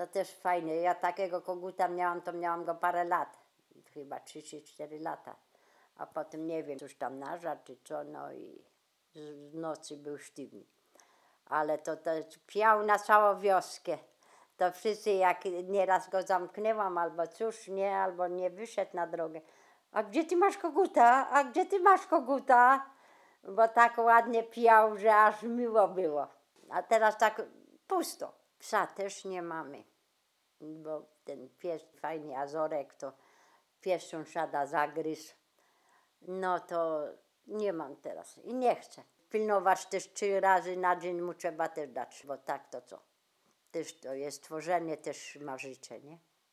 To też fajnie. Ja takiego koguta miałam, to miałam go parę lat. Chyba 3 czy 4 lata. A potem nie wiem, coś tam nażar czy co, no i z nocy był sztywny. Ale to piał na całą wioskę. To wszyscy, jak nieraz go zamknęłam, albo cóż, nie, albo nie wyszedł na drogę. A gdzie ty masz koguta? A gdzie ty masz koguta? Bo tak ładnie piał, że aż miło było. A teraz tak pusto. Psa też nie mamy, bo ten pies, fajny Azorek, to pies sąsiada zagryzł. No to nie mam teraz i nie chcę. Pilnować też 3 razy na dzień mu trzeba też dać, bo tak to co. Też to jest tworzenie, też ma życie, nie?